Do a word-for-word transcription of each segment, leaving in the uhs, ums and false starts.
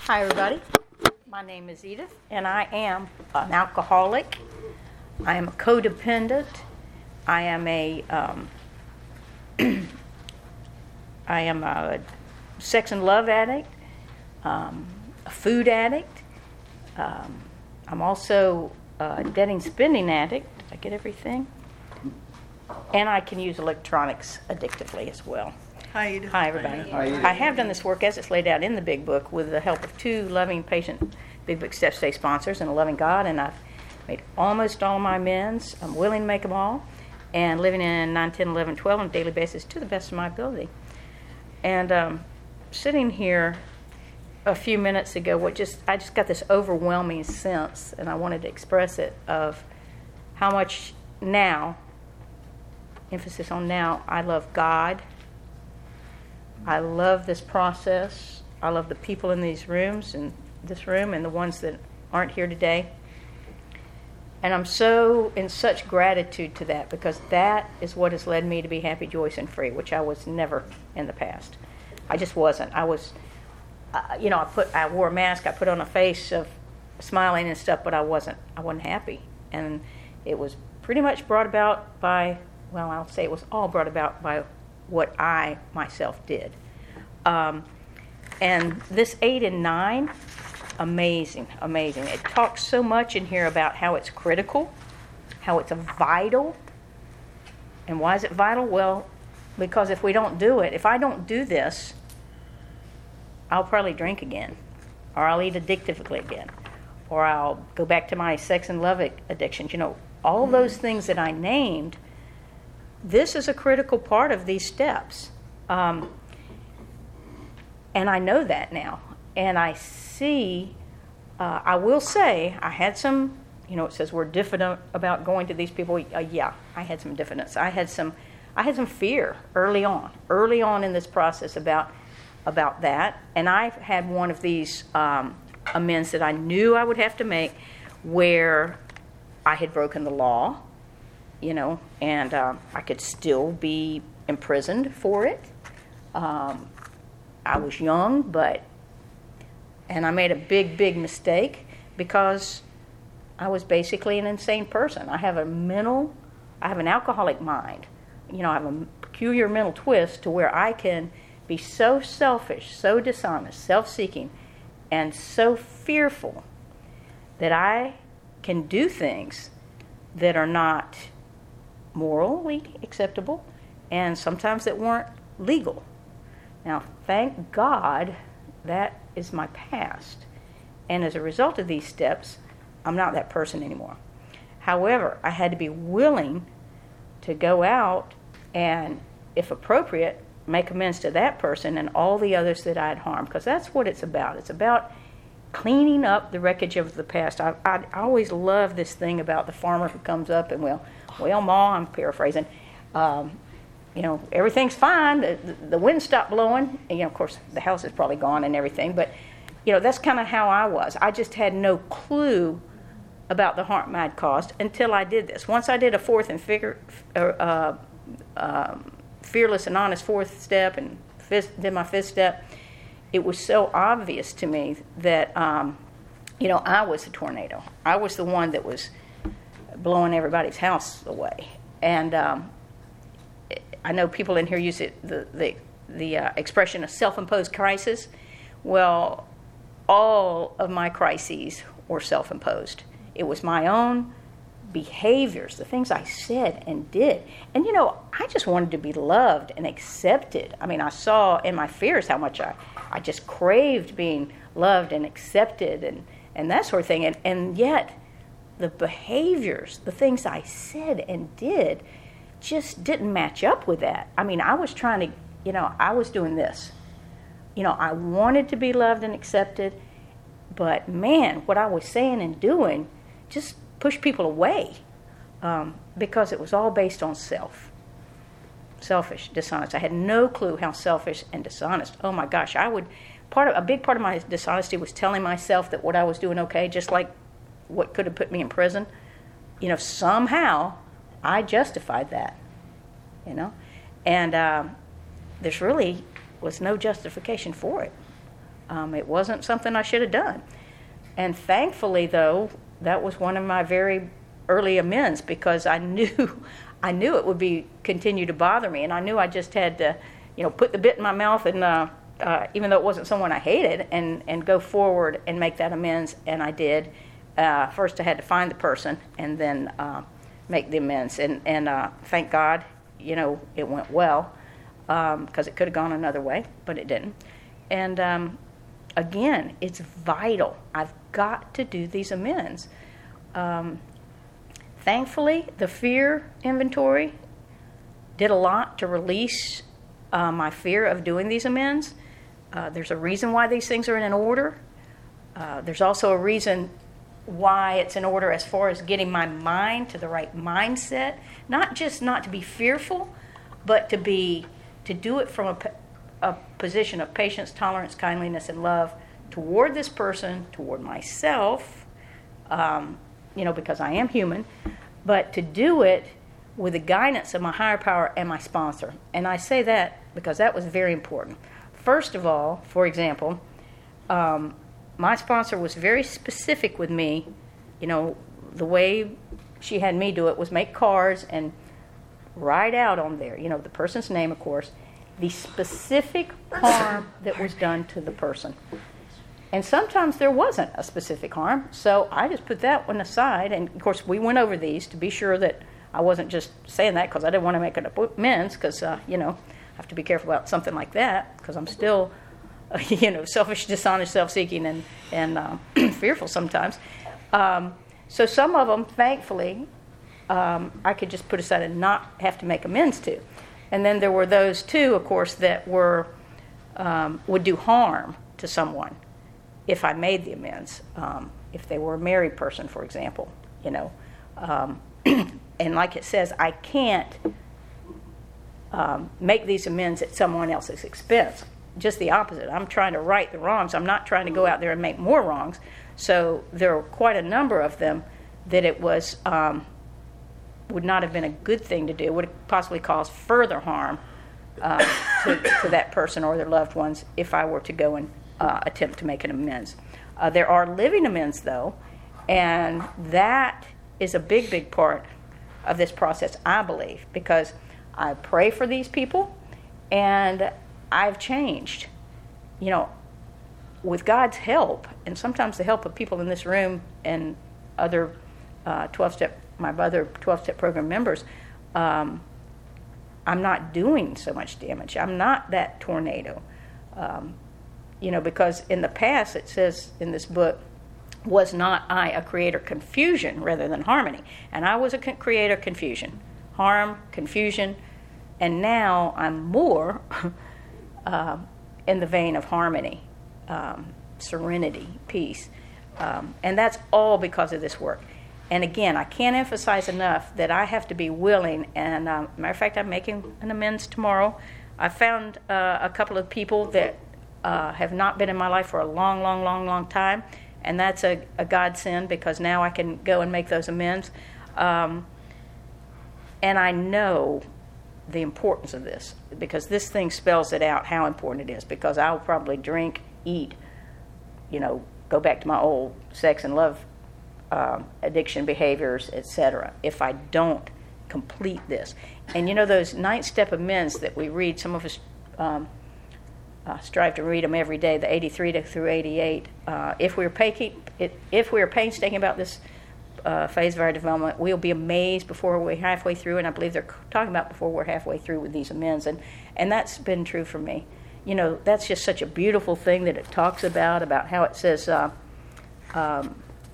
Hi, everybody. My name is Edith, and I am an alcoholic. I am a codependent. I am a um, I am a sex and love addict, um, a food addict. Um, I'm also a debt and spending addict. Did I get everything? And I can use electronics addictively as well. Hi, Edith. Hi, everybody. Hi, Edith. I have done this work as it's laid out in the Big Book with the help of two loving patient Big Book Step Stay sponsors and a loving God, and I've made almost all my amends. I'm willing to make them all, and living in nine, ten, eleven, twelve on a daily basis to the best of my ability. And um, sitting here a few minutes ago, what just I just got this overwhelming sense, and I wanted to express it, of how much now, emphasis on now, I love God. I love this process. I love the people in these rooms, and this room, and the ones that aren't here today. And I'm so in such gratitude to that, because that is what has led me to be happy, joyous, and free, which I was never in the past. I just wasn't. I was, uh, you know, I put, I wore a mask, I put on a face of smiling and stuff, but I wasn't. I wasn't happy, and it was pretty much brought about by, well, I'll say it was all brought about by what I myself did. Um, and this eight and nine, amazing, amazing. It talks so much in here about how it's critical, how it's vital. And why is it vital? Well, because if we don't do it, if I don't do this, I'll probably drink again, or I'll eat addictively again, or I'll go back to my sex and love addictions. You know, all those things that I named. This is a critical part of these steps. Um, and I know that now. And I see, uh, I will say, I had some, you know, it says we're diffident about going to these people. Uh, yeah, I had some diffidence. I had some, I had some fear early on, early on in this process about, about that. And I had one of these um, amends that I knew I would have to make, where I had broken the law. You know, and um, I could still be imprisoned for it. Um, I was young, but, and I made a big, big mistake, because I was basically an insane person. I have a mental, I have an alcoholic mind. You know, I have a peculiar mental twist to where I can be so selfish, so dishonest, self-seeking, and so fearful that I can do things that are not morally acceptable, and sometimes that weren't legal. Now, thank God that is my past, and as a result of these steps, I'm not that person anymore. However, I had to be willing to go out and, if appropriate, make amends to that person and all the others that I had harmed, because that's what it's about. It's about cleaning up the wreckage of the past. I, I, I always love this thing about the farmer who comes up and, well, well, Ma, I'm paraphrasing, um, you know, everything's fine. The, the, the wind stopped blowing. And, you know, of course, the house is probably gone and everything. But, you know, that's kind of how I was. I just had no clue about the harm I'd caused until I did this. Once I did a fourth and figure, uh, uh, fearless and honest fourth step, and fifth, did my fifth step, it was so obvious to me that, um, you know, I was the tornado. I was the one that was blowing everybody's house away. And um, I know people in here use it, the the, the uh, expression of self-imposed crisis. Well, all of my crises were self-imposed. It was my own behaviors, the things I said and did. And, you know, I just wanted to be loved and accepted. I mean, I saw in my fears how much I, I just craved being loved and accepted and, and that sort of thing. And, and yet, the behaviors, the things I said and did, just didn't match up with that. I mean, I was trying to, you know, I was doing this. You know, I wanted to be loved and accepted, but man, what I was saying and doing just pushed people away, um, because it was all based on self. Selfish, dishonest. I had no clue how selfish and dishonest. Oh my gosh, I would, part of, a big part of my dishonesty was telling myself that what I was doing okay, just like what could have put me in prison. You know, somehow I justified that, you know. And um, there's really was no justification for it. Um, it wasn't something I should have done. And thankfully, though, that was one of my very early amends, because I knew I knew it would be continue to bother me, and I knew I just had to, you know, put the bit in my mouth, and uh, uh, even though it wasn't someone I hated, and, and go forward and make that amends, and I did. Uh, first, I had to find the person, and then uh, make the amends, and and uh, thank God, you know, it went well, because um, it could have gone another way, but it didn't. And um, again, it's vital. I've got to do these amends. Um, thankfully, the fear inventory did a lot to release uh, my fear of doing these amends. Uh, there's a reason why these things are in an order. Uh, there's also a reason why it's in order as far as getting my mind to the right mindset. Not just not to be fearful, but to be to do it from a, a position of patience, tolerance, kindliness, and love toward this person, toward myself, um, you know, because I am human, but to do it with the guidance of my higher power and my sponsor. And I say that because that was very important. First of all, for example, um, my sponsor was very specific with me. You know, the way she had me do it was make cards and write out on there, you know, the person's name, of course, the specific harm that was done to the person. And sometimes there wasn't a specific harm, so I just put that one aside. And, of course, we went over these to be sure that I wasn't just saying that because I didn't want to make an amends, because, uh, you know, I have to be careful about something like that, because I'm still, uh, you know, selfish, dishonest, self-seeking, and, and uh, fearful sometimes. Um, so some of them, thankfully, um, I could just put aside and not have to make amends to. And then there were those, too, of course, that were um, would do harm to someone if I made the amends. Um, if they were a married person, for example, you know. Um, and like it says, I can't um, make these amends at someone else's expense. Just the opposite. I'm trying to right the wrongs. I'm not trying to go out there and make more wrongs. So there were quite a number of them that it was um, would not have been a good thing to do, would have possibly caused further harm uh, to, to that person or their loved ones if I were to go and uh, attempt to make an amends. Uh, there are living amends, though, and that is a big, big part of this process, I believe, because I pray for these people, and I've changed. You know, with God's help, and sometimes the help of people in this room and other uh, twelve-step, my other twelve-step program members, um, I'm not doing so much damage. I'm not that tornado. Um, you know, because in the past, it says in this book, was not I a creator confusion rather than harmony? And I was a con- creator confusion, harm, confusion, and now I'm more uh, in the vein of harmony, um, serenity, peace. Um, and that's all because of this work. And again, I can't emphasize enough that I have to be willing. And um, matter of fact, I'm making an amends tomorrow. I found uh, a couple of people that uh, have not been in my life for a long, long, long, long time. And that's a, a godsend, because now I can go and make those amends. Um, and I know the importance of this, because this thing spells it out how important it is, because I'll probably drink, eat, you know, go back to my old sex and love uh, addiction behaviors, et cetera, if I don't complete this. And, you know, those ninth step amends that we read, some of us um, uh, strive to read them every day, the eighty-three to through eighty-eight. Uh, if we're painstaking, if we're painstaking about this uh, phase of our development, we'll be amazed before we're halfway through. And I believe they're talking about before we're halfway through with these amends. And, and that's been true for me. You know, that's just such a beautiful thing that it talks about, about how it says, uh, um,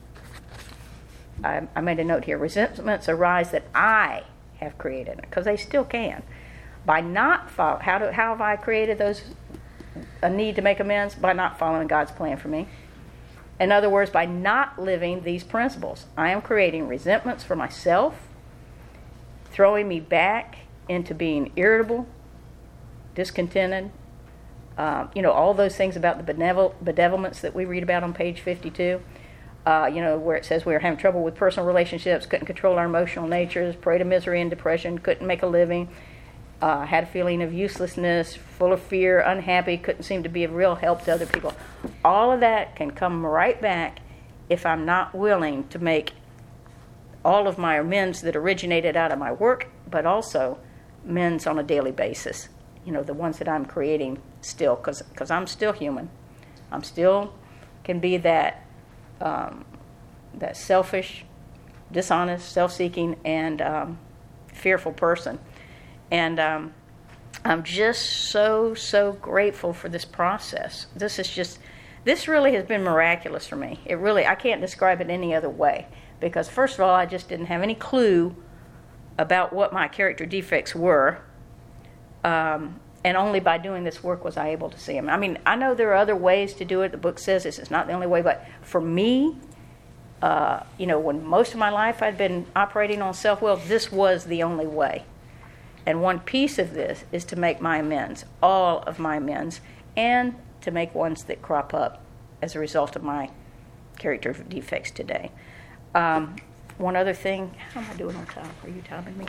I, I made a note here, resentments arise that I have created, because they still can. By not follow, how, do, how have I created those, a need to make amends? By not following God's plan for me. In other words, by not living these principles. I am creating resentments for myself, throwing me back into being irritable, discontented, uh, you know, all those things about the benevol- bedevilments that we read about on page fifty-two. Uh, you know, where it says we were having trouble with personal relationships, couldn't control our emotional natures, prey to misery and depression, couldn't make a living. uh, had a feeling of uselessness, full of fear, unhappy, couldn't seem to be of real help to other people. All of that can come right back if I'm not willing to make all of my amends that originated out of my work, but also amends on a daily basis. You know, the ones that I'm creating still, because because I'm still human. I'm still can be that um, that selfish, dishonest, self-seeking, and um, fearful person. And um, I'm just so, so grateful for this process. This is just, this really has been miraculous for me. It really, I can't describe it any other way. Because first of all, I just didn't have any clue about what my character defects were. Um, and only by doing this work was I able to see them. I mean, I know there are other ways to do it. The book says this is not the only way. But for me, uh, you know, when most of my life I'd been operating on self-will, this was the only way. And one piece of this is to make my amends, all of my amends, and to make ones that crop up as a result of my character defects today. Um, one other thing, how am I doing on time? Are you timing me?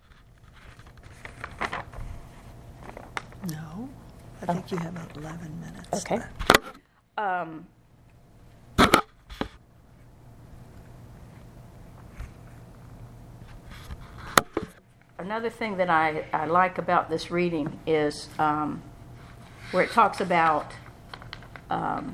No, I think oh. you have about eleven minutes. Okay. Um, another thing that I, I like about this reading is um, where it talks about um,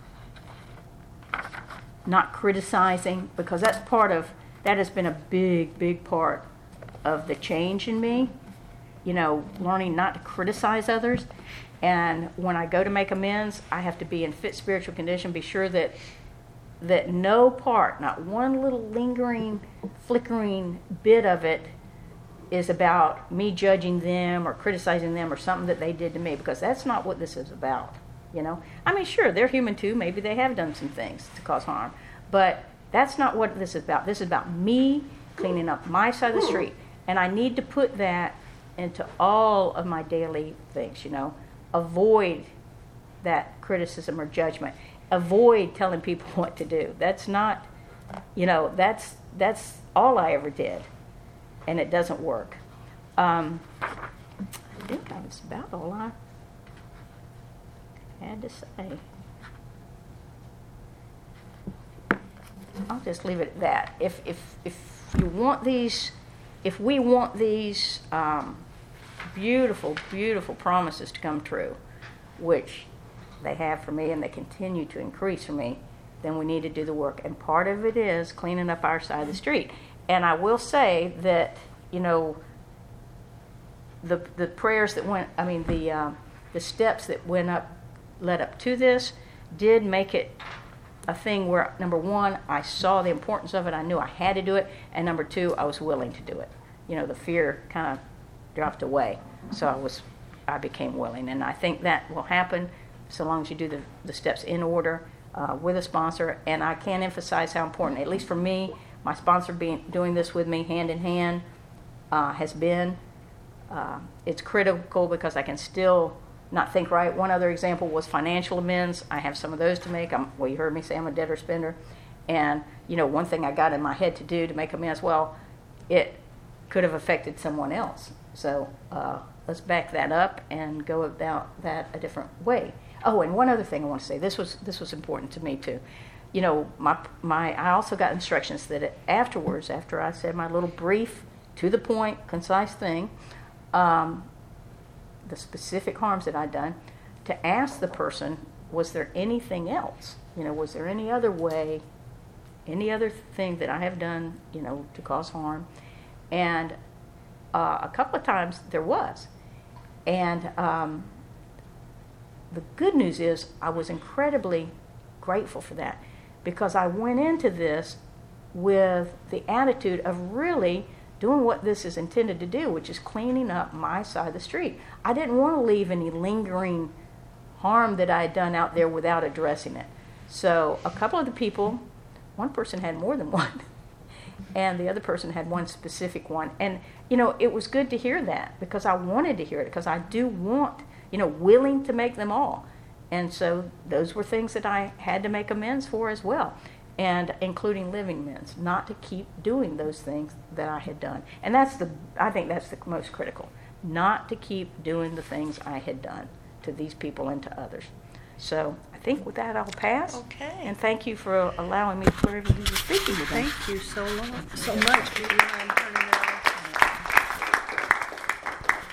not criticizing, because that's part of, that has been a big, big part of the change in me, you know, learning not to criticize others. And when I go to make amends, I have to be in fit spiritual condition, be sure that that no part, not one little lingering, flickering bit of it is about me judging them or criticizing them or something that they did to me, because that's not what this is about. You know, I mean, sure, they're human too. Maybe they have done some things to cause harm, but that's not what this is about. This is about me cleaning up my side of the street, and I need to put that into all of my daily things. You know, avoid that criticism or judgment. Avoid telling people what to do. That's not, you know, that's that's all I ever did, and it doesn't work. Um, I think that's about all I had to say. I'll just leave it at that. If if if you want these, if we want these um, beautiful, beautiful promises to come true, which they have for me and they continue to increase for me, then we need to do the work. And part of it is cleaning up our side of the street. And I will say that, you know, the the prayers that went, I mean, the uh, the steps that went up, led up to this, did make it a thing where, number one, I saw the importance of it. I knew I had to do it. And number two, I was willing to do it. You know, the fear kind of dropped away. So I was, I became willing. And I think that will happen so long as you do the, the steps in order uh, with a sponsor. And I can't emphasize how important, at least for me, my sponsor being doing this with me hand in hand uh, has been. Uh, it's critical because I can still not think right. One other example was financial amends. I have some of those to make. I'm, well, you heard me say I'm a debtor spender. And, you know, one thing I got in my head to do to make amends, well, it could have affected someone else. So uh, let's back that up and go about that a different way. Oh, and one other thing I want to say. This was this was important to me, too. You know, my my I also got instructions that afterwards, after I said my little brief, to the point, concise thing, um, the specific harms that I'd done, to ask the person, was there anything else? You know, was there any other way, any other thing that I have done, you know, to cause harm? And uh, a couple of times there was. And um, the good news is I was incredibly grateful for that, because I went into this with the attitude of really doing what this is intended to do, which is cleaning up my side of the street. I didn't want to leave any lingering harm that I had done out there without addressing it. So a couple of the people, one person had more than one, and the other person had one specific one. And, you know, it was good to hear that, because I wanted to hear it, because I do want, you know, willing to make them all. And so those were things that I had to make amends for as well, and including living amends, not to keep doing those things that I had done. And that's the, I think that's the most critical, not to keep doing the things I had done to these people and to others. So I think with that I'll pass. Okay. And thank you for allowing me the privilege of speaking today. Thank you so long, so much. Would you mind turning